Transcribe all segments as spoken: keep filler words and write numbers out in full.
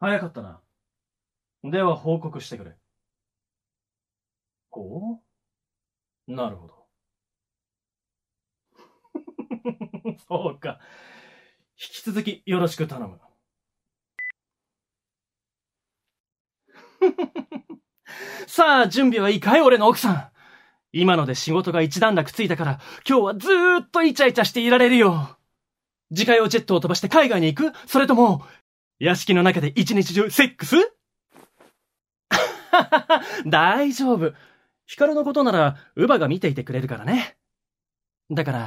早かったな。では報告してくれ。ほう？なるほど。そうか。引き続きよろしく頼む。さあ、準備はいいかい、俺の奥さん。今ので仕事が一段落ついたから、今日はずーっとイチャイチャしていられるよ。自家用ジェットを飛ばして海外に行く？それとも、屋敷の中で一日中セックス？大丈夫。ヒカルのことなら、ウバが見ていてくれるからね。だから、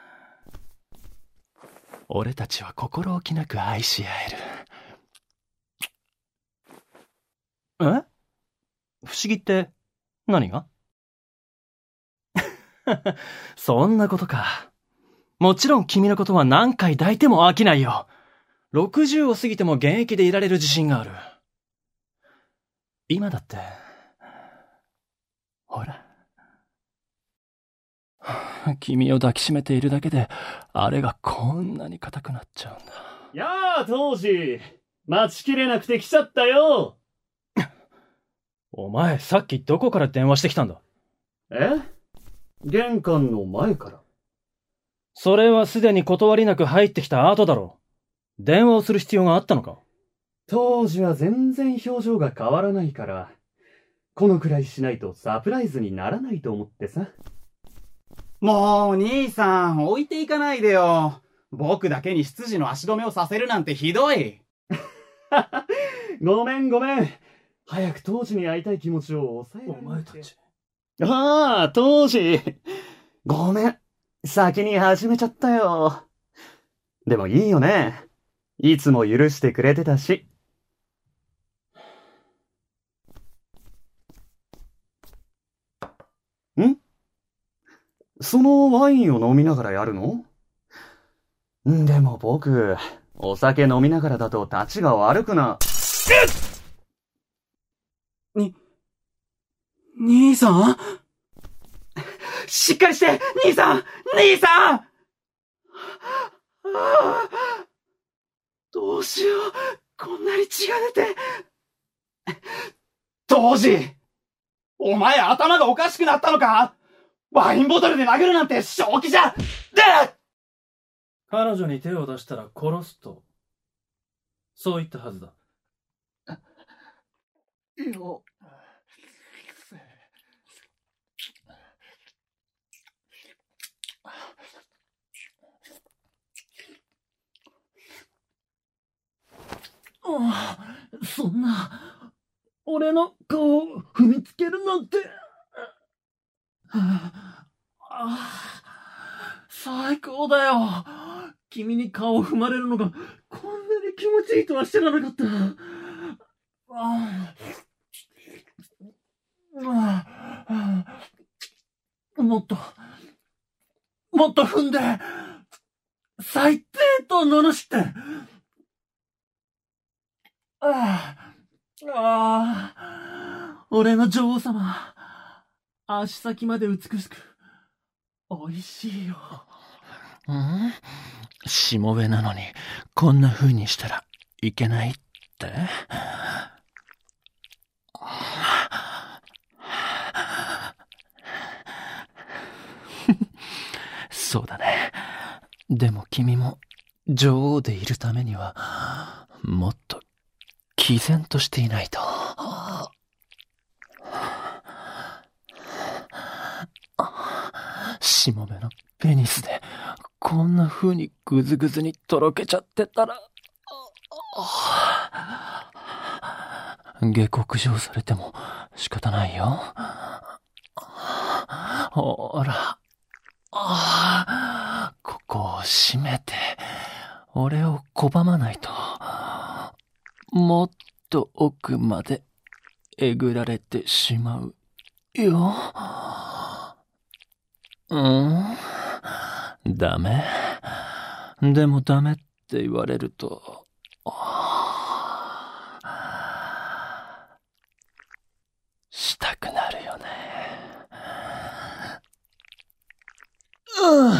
俺たちは心置きなく愛し合える。え？不思議って何が？そんなことか。もちろん君のことは何回抱いても飽きないよ。ろくじゅうを過ぎても現役でいられる自信がある。今だって、ほら。君を抱きしめているだけで、あれがこんなに硬くなっちゃうんだ。 やあ、当時。待ちきれなくて来ちゃったよ。 お前、さっきどこから電話してきたんだ？ え？玄関の前から。 それはすでに断りなく入ってきた後だろう。電話をする必要があったのか？ 当時は全然表情が変わらないから、このくらいしないとサプライズにならないと思ってさ。 もう、兄さん、置いていかないでよ。僕だけに執事の足止めをさせるなんてひどい。 ごめんごめん。早く当時に会いたい気持ちを抑えられなくて。 お前たち。 ああ、当時。ごめん。先に始めちゃったよ。でもいいよね。いつも許してくれてたし。ん？そのワインを飲みながらやるの？でも僕、お酒飲みながらだと立ちが悪くな。 に、兄さん？しっかりして兄さん兄さん！どうしよう。こんなに血が出て。当時、お前頭がおかしくなったのか？ワインボトルで殴るなんて正気じゃ。で、 彼女に手を出したら殺すと。そう言ったはずだ。 よ。ああ、そんな、俺の顔を踏みつけるなんて。ああ、最高だよ。君に顔を踏まれるのがこんなに気持ちいいとは知らなかった。ああ、もっと、もっと踏んで、最低と罵って。ああ、ああ、俺の女王様、足先まで美しく、美味しいよ。 ん？しもべなのに、こんな風にしたらいけないって？そうだね。でも君も女王でいるためには、もっと毅然としていないと。しもべのペニスでこんな風にグズグズにとろけちゃってたら、下克上されても仕方ないよ。ほら、ここを締めて俺を拒まないと、もっと奥までえぐられてしまうよ。うん？ダメ？でもダメって言われると、したくなるよね。うん。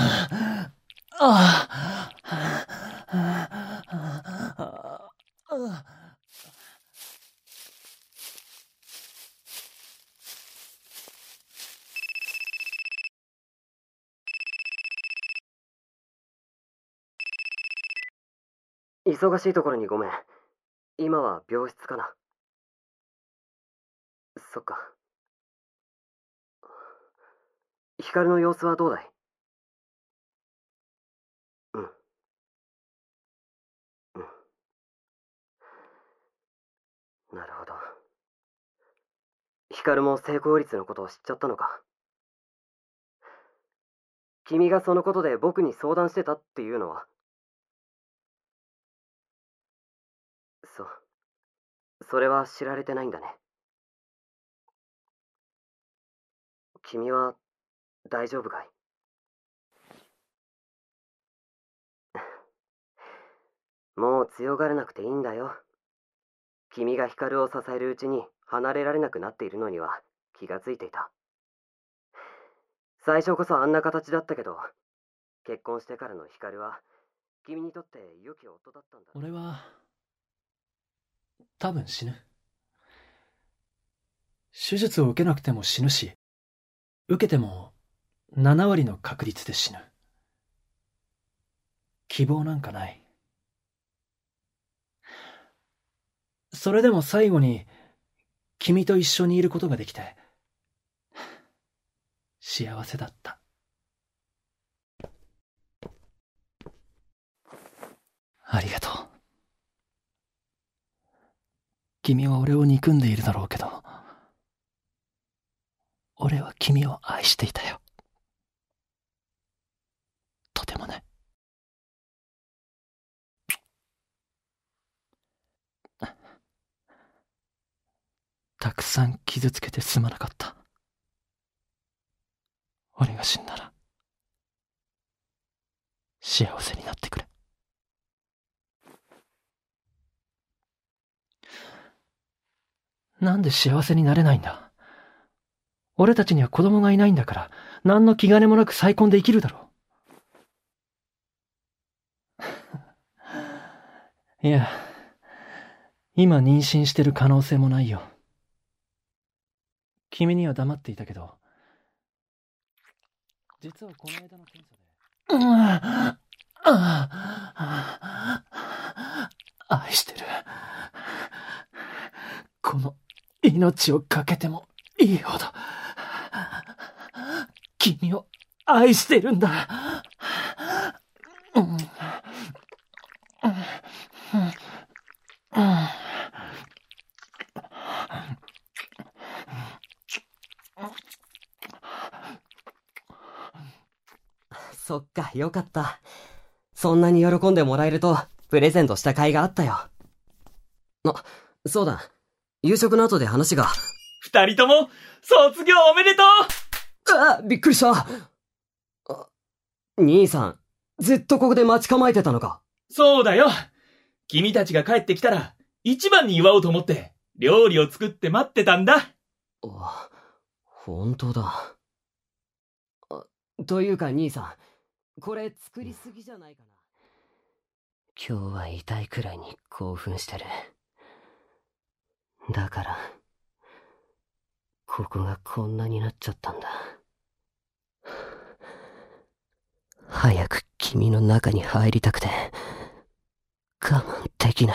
ああ。 忙しいところにごめん。今は病室かな。そっか。光の様子はどうだい？うん。うん。なるほど。光も成功率のことを知っちゃったのか。君がそのことで僕に相談してたっていうのは？そう。それは知られてないんだね。君は大丈夫かい？もう強がらなくていいんだよ。君が光を支えるうちに離れられなくなっているのには気がついていた。最初こそあんな形だったけど、結婚してからの光は君にとって良き夫だったんだ。 俺は多分死ぬ。手術を受けなくても死ぬし、受けてもなな割の確率で死ぬ。希望なんかない。それでも最後に君と一緒にいることができて幸せだった。ありがとう。君は俺を憎んでいるだろうけど、俺は君を愛していたよ。とてもね。たくさん傷つけてすまなかった。俺が死んだら幸せになってくれ。なんで幸せになれないんだ。俺たちには子供がいないんだから、何の気兼ねもなく再婚できるだろう。いや、今妊娠してる可能性もないよ。君には黙っていたけど、実はこの間の検査で、うん、ああ、愛してる。この命をかけてもいいほど君を愛してるんだ。うんうんうんうんそっか、よかった。そんなに喜んでもらえるとプレゼントした甲斐があったよ。あ、そうだ。夕食の後で話が。 二人とも卒業おめでとう。 あ、びっくりした。あ、兄さん、ずっとここで待ち構えてたのか。 そうだよ。君たちが帰ってきたら一番に祝おうと思って料理を作って待ってたんだ。 あ、本当だ。あ、というか兄さん、これ作りすぎじゃないかな。今日は痛いくらいに興奮してる。だからここがこんなになっちゃったんだ。早く君の中に入りたくて我慢できない。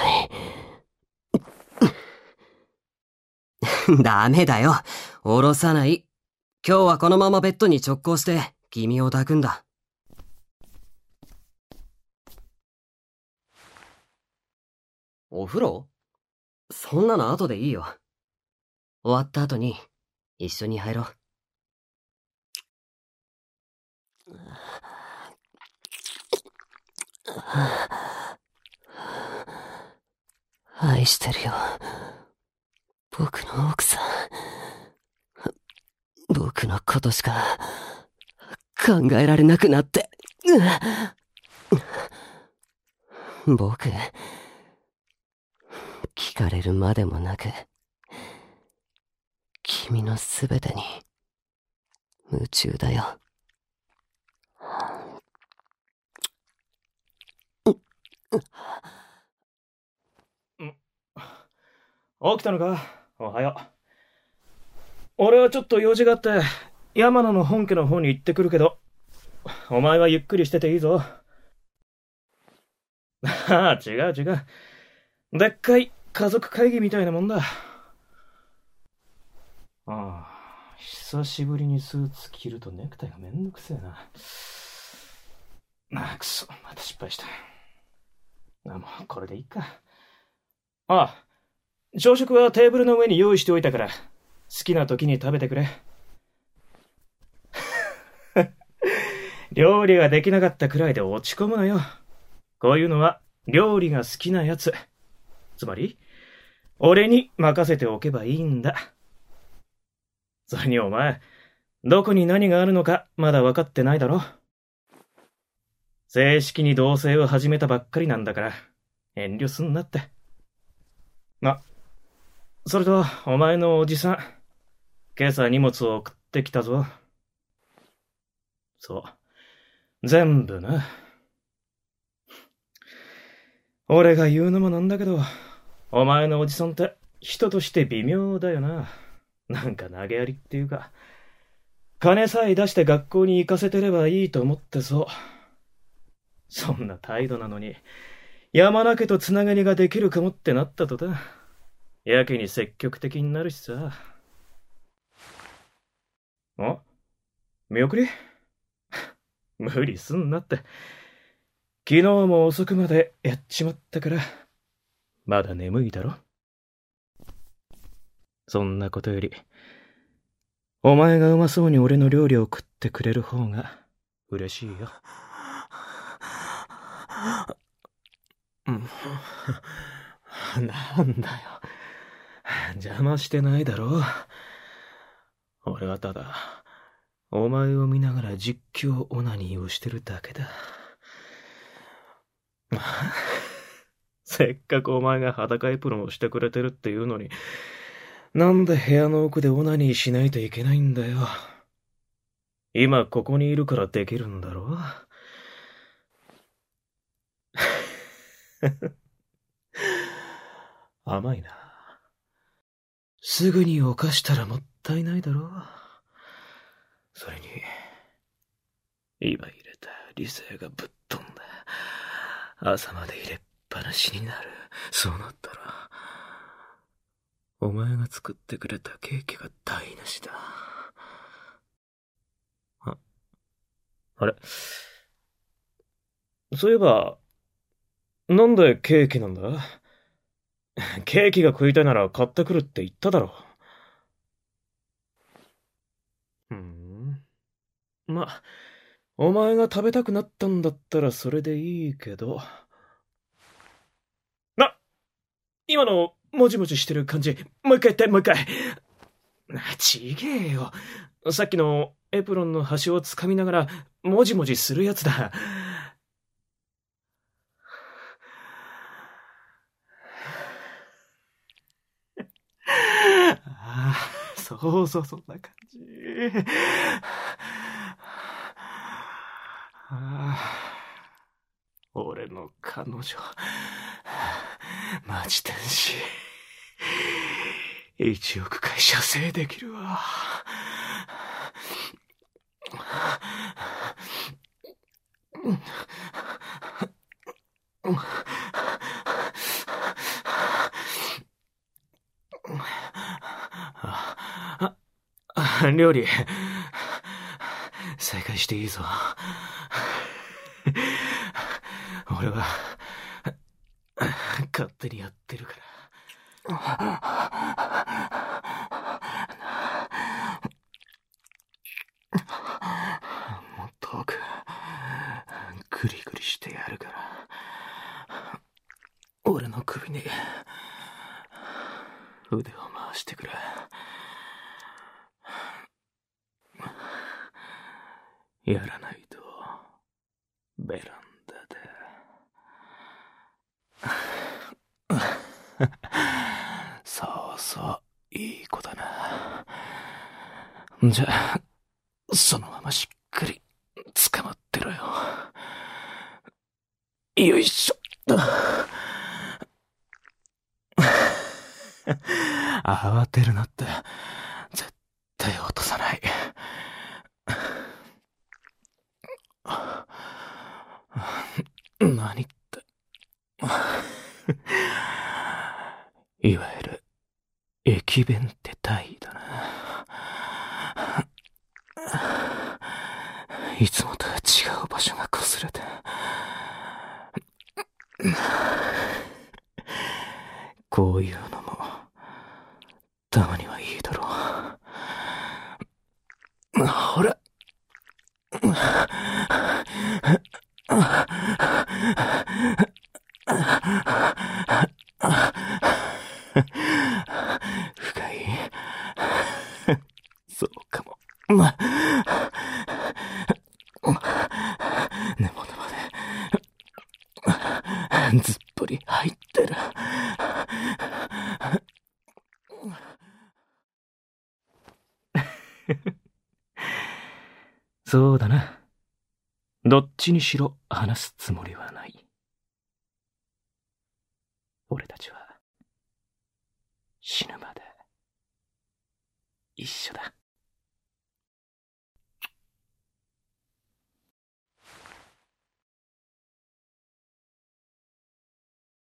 ダメだよ、下ろさない。今日はこのままベッドに直行して君を抱くんだ。お風呂？そんなの後でいいよ。終わった後に一緒に入ろう。愛してるよ、僕の奥さん。僕のことしか考えられなくなって。僕、聞かれるまでもなく君のすべてに夢中だよ。 起きたのか？おはよう。俺はちょっと用事があって山野の本家の方に行ってくるけど、お前はゆっくりしてていいぞ。 ああ、違う違う。でっかい家族会議みたいなもんだ。ああ、久しぶりにスーツ着るとネクタイがめんどくせえな。ああ、くそ、また失敗した。あ、もうこれでいいか。ああ、朝食はテーブルの上に用意しておいたから、好きな時に食べてくれ。料理ができなかったくらいで落ち込むなよ。こういうのは料理が好きなやつ。つまり、俺に任せておけばいいんだ。それにお前、どこに何があるのかまだ分かってないだろ。正式に同棲を始めたばっかりなんだから、遠慮すんなって。あ、それと、お前のおじさん、今朝荷物を送ってきたぞ。そう、全部な。俺が言うのもなんだけど、お前のおじさんって人として微妙だよな。なんか投げやりっていうか、金さえ出して学校に行かせてればいいと思ってそう。そんな態度なのに、山田家とつながりができるかもってなったとだ。やけに積極的になるしさ。あ、見送り無理すんなって。昨日も遅くまでやっちまったから、まだ眠いだろ。そんなことより、お前がうまそうに俺の料理を食ってくれる方が嬉しいよ。うん、なんだよ。邪魔してないだろ。俺はただ、お前を見ながら実況オナニーをしてるだけだ。せっかくお前が裸エプロンをしてくれてるっていうのに、なんで部屋の奥でオナニーしないといけないんだよ。今ここにいるからできるんだろ。甘いな。すぐに犯したらもったいないだろ。それに、今入れた理性がぶっ飛んだ。朝まで入れっぱなしになる。そうなったら、お前が作ってくれたケーキが台無しだ。あ、あれ？そういえば、なんでケーキなんだ？ケーキが食いたいなら買ってくるって言っただろ。ふーん。ま、お前が食べたくなったんだったらそれでいいけど。な、今のもじもじしてる感じ、もう一回言って、もう一回。ちげえよ。さっきのエプロンの端をつかみながら、もじもじするやつだ。ああ、そうそう、そんな感じ。ああ、俺の彼女、マジ天使。一億回射精できるわ。あ、あ、料理、再開していいぞ。俺は、勝手にやってるから。もっと奥、グリグリしてやるから。俺の首に、腕を回してくれ。やらないと、ベランダで。そうそう、いい子だな。じゃあ、そのまましっかり捕まってろよ。よいしょ。慌てるなって、絶対落とさない。何って、 いわゆる、駅弁って体位だな。いつもとは違う場所が擦れて。こういうのも、たまにはいいだろう。ほら。深い。そうかも。ま、根元まで、ずっぽり入ってる。 そうだな。どっちにしろ話すつもりはない。俺たちは死ぬまで一緒だ。